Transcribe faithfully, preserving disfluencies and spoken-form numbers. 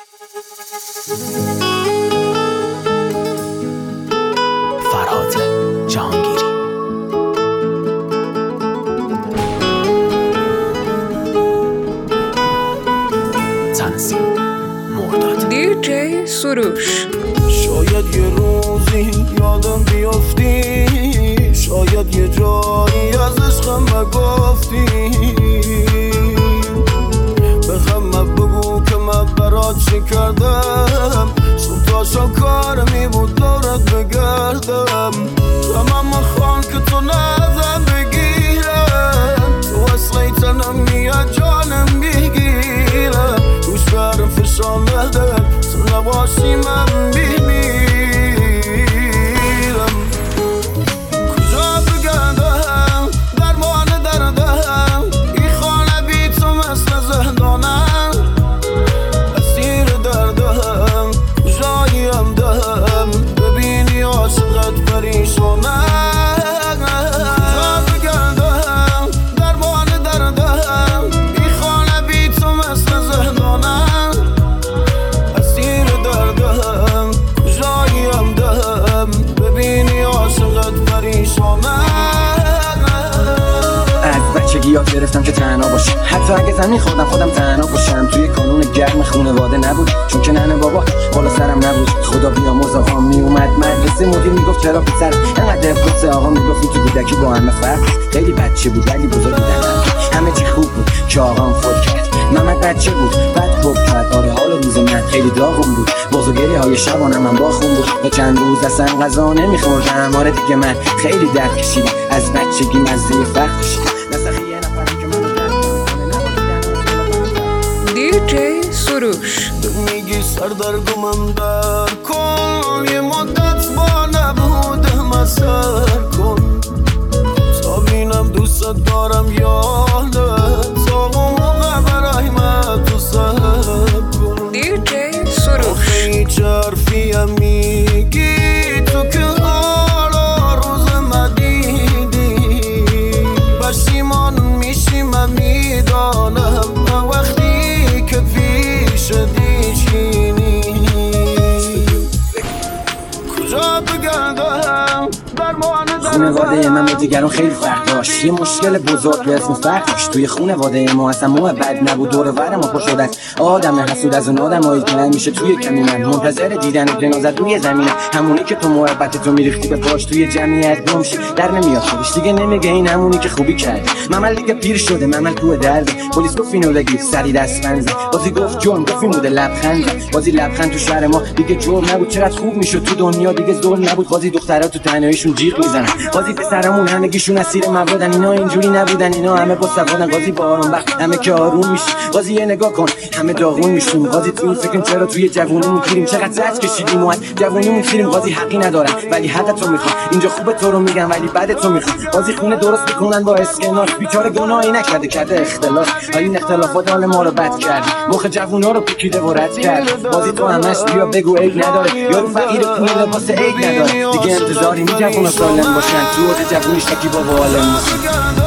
فرهاد جهانگیری. تنظیم مرداد. دی جی سروش. شاید یه روزی یادم بیافتی، شاید یه جایی از عشقم بگفتی، به همه بگو که من برات چی کردم، صبح تا شب کار می بود دورت بگردم، و من مخوان که تو نزن بگیرم، تو اصلی تنم میاد جانم بگیرم، روش برم فشان بدم تو نباشی من بمیرم. کجا بگردم درمان دردم، این خانه بی تو مثل زندانم، اسیر دردم کجاییم دهم، ببینی عاشقت پریشانم. یاد گرفتم که تنها باشم، حتی اگه زمین خودم خودم تنها باشم. توی کانون گرم خونواده نبود، چون که ننه بابا بالا سرم نبود. خدا بیامرز آقا می اومد مدرسه، مدیر میگفت چرا پسر انقدر افراط، آقا میگفت تو کودکی با همه فرق. خیلی بچه بود ولی بزرگ بودن، همه چی خوب بود که آقام فوت کرد. محمد بچه بود بعد خوب کرد. آره حال روز من خیلی داغون بود، بزرگری های شبانم من با خون بود. تا چند روز اصلا غذا نمیخوردم. آره دیگه من خیلی درد کشیدم، از بچگی مزه فقر کشیدم. دی جی سروش. میگی سردرگمم در کن، یه مدت با نبودم از سر کن، تا بینم دوست دارم یادت، تا اون موقع برای من تو سر کن. دی جی سروش. آخه هیچ حرفیم میگی تو که حالا روز مدیدی، پشیمان میشی من میدانم، وقتی که پیش دیچینی. کجا بگردم درمان خونواده من با دیگران خیلی فرق داشت، یه مشکل بزرگ به اسم فرق داشت. توی خونواده ما اصلا ما بد نبود، دور و بر ما پر شد از آدم حسود، از اون آدمایی که نمیشه توی کمینن، منتظر دیدن جنازت روی زمینه، همونی که تو محبت تو میریختی به پاش توی جمعیت گمشی در نمیاد خودش دیگه نمیگه این همونی که خوبی کرد. ممل دیگه پیر شده، ممل تو درد، پلیس گفت اینو بگیر سری دست بنزن، بازی گفت جرم، گفت این بوده لبخند، بازی لبخند تو شهر ما دیگه جرم نبود. چقدر خوب میشد تو دنیا دیگه ظلم نبود، بازی دخترها تو تنهاییشون جیغ میزنن، بازی پسرامون همگیشون اسیر موادن، اینا اینجوری نبودن، اینا همه با سوادن. قاضی با آرام بخت همه که آروم میشه، قاضی یه نگاه کن همه داغون میشون، قاضی تو این فکر چرا توی جوونیمون کیریم، چقدر زج کشیدیم و از جوونیمون کیریم. قاضی حقی ندارن ولی حق تو میخوان، اینجا خوبه تو رو میگن ولی بعد تو میخوان. قاضی خونه درست میکنن با اسکناس، بیچاره گناهی نکرده کرده اختلاف، این اختلافات حال ما رو بد کرد، مخ جوونا رو پیچیده و رد کرد. قاضی تو همش بیا بگو عیب نداره، یارو فقیر پول لباس عیب نداره، دیگه انتظاری می جوونا سالم باشن، تو اوج جوونیش تکی با عالم.